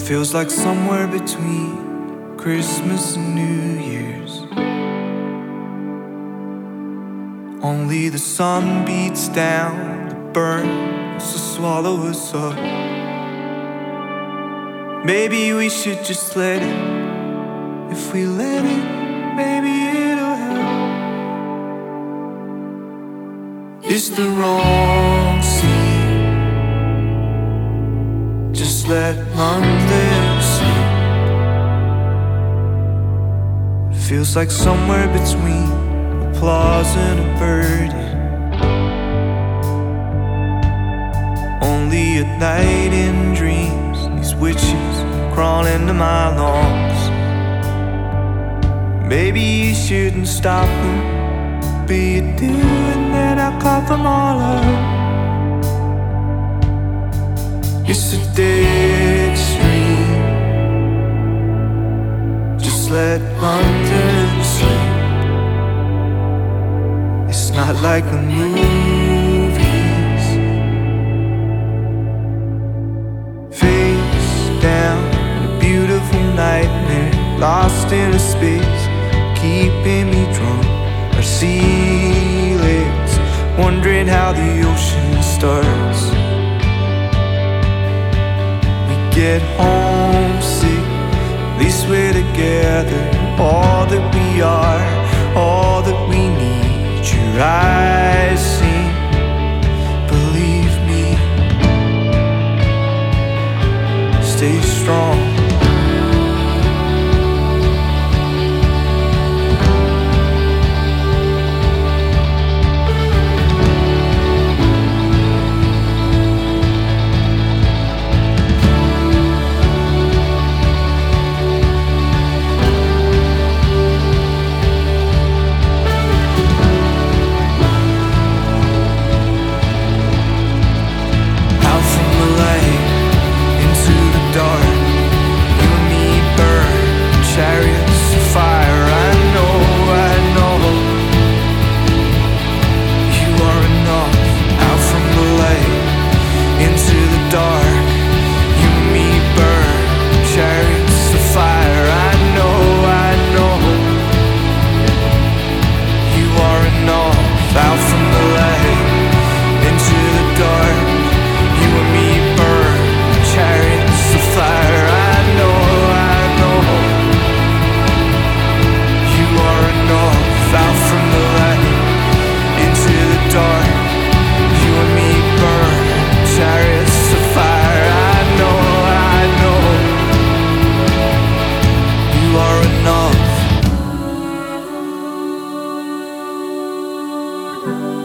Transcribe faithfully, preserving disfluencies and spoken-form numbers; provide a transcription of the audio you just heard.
Feels like somewhere between Christmas and New Year's. Only the sun beats down to burn us to swallow us up. Maybe we should just let it. If we let it, maybe it'll help. It's the wrong scene. Just let London sleep. Feels like somewhere between applause and a burden. Only at night in dreams, these witches crawl into my lungs. Maybe you shouldn't stop them, but you do, and then I cough them all up. It's a dead stream. Just let London sleep. It's not like the movies. Face down in a beautiful nightmare, lost in a space, keeping me drunk. Our ceilings, wondering how the ocean starts. We get homesick, at least we're together. All that we are, all that we need. Your eyes sing, believe me. Stay strong. Thank you.